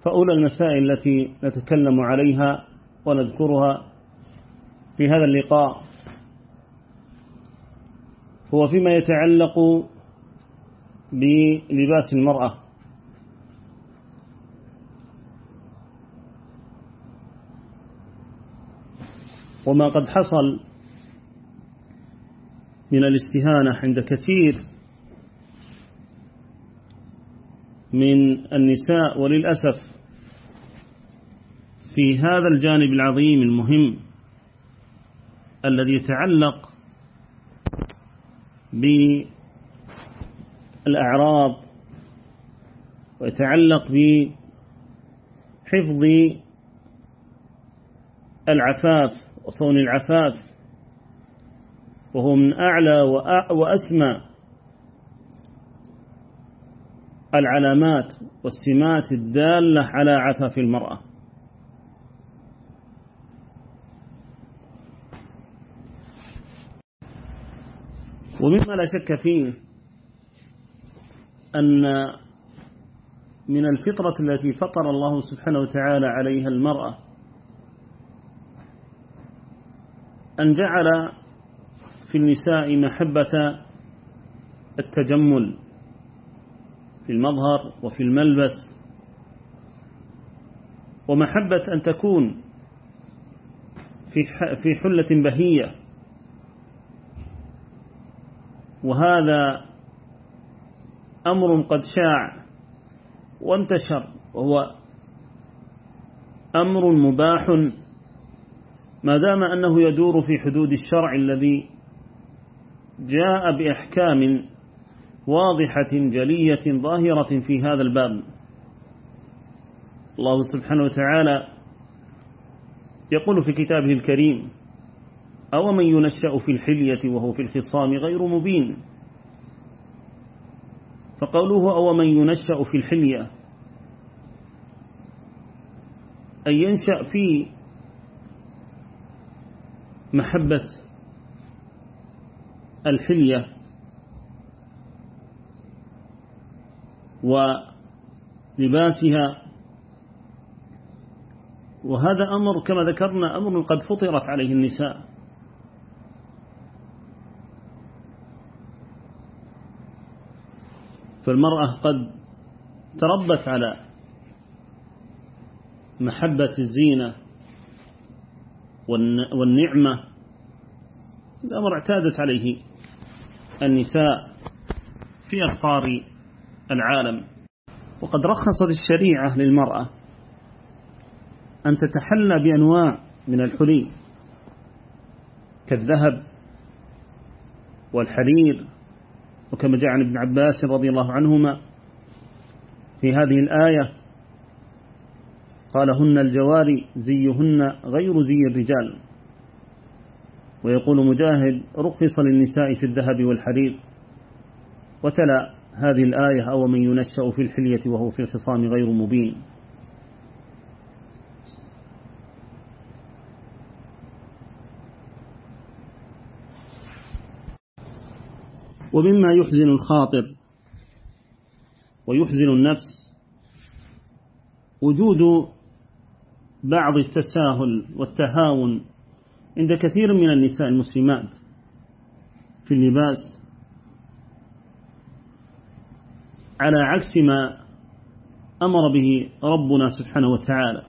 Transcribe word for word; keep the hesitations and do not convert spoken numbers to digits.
فأولى المسائل التي نتكلم عليها ونذكرها في هذا اللقاء هو فيما يتعلق بلباس المرأة. وما قد حصل من الاستهانة عند كثير من النساء، وللأسف في هذا الجانب العظيم المهم الذي يتعلق بالأعراض ويتعلق بحفظ العفاف وصون العفاف، وهو من أعلى وأسمى العلامات والسمات الدالة على عفاف المرأة. ومما لا شك فيه أن من الفطرة التي فطر الله سبحانه وتعالى عليها المرأة أن جعل في النساء محبة التجمل في المظهر وفي الملبس، ومحبة أن تكون في حلة بهية. وهذا أمر قد شاع وانتشر، وهو أمر مباح ما دام أنه يدور في حدود الشرع الذي جاء بأحكام واضحة جلية ظاهرة في هذا الباب. الله سبحانه وتعالى يقول في كتابه الكريم: أو من ينشأ في الحلية وهو في الخصام غير مبين. فقوله أو من ينشأ في الحلية أي ينشأ في محبة الحلية ولباسها، وهذا أمر كما ذكرنا أمر قد فطرت عليه النساء. فالمرأة قد تربت على محبة الزينة والنعمة، هذا أمر اعتادت عليه النساء في أفقار العالم. وقد رخصت الشريعة للمرأة أن تتحلى بأنواع من الحلي كالذهب والحرير، وكما جاء عن ابن عباس رضي الله عنهما في هذه الآية قال: هن الجواري زيهن غير زي الرجال. ويقول مجاهد: رخص للنساء في الذهب والحرير. وتلا هذه الآية: أو من ينشأ في الحلية وهو في الخصام غير مبين. ومما يحزن الخاطر ويحزن النفس وجود بعض التساهل والتهاون عند كثير من النساء المسلمات في اللباس، على عكس ما أمر به ربنا سبحانه وتعالى.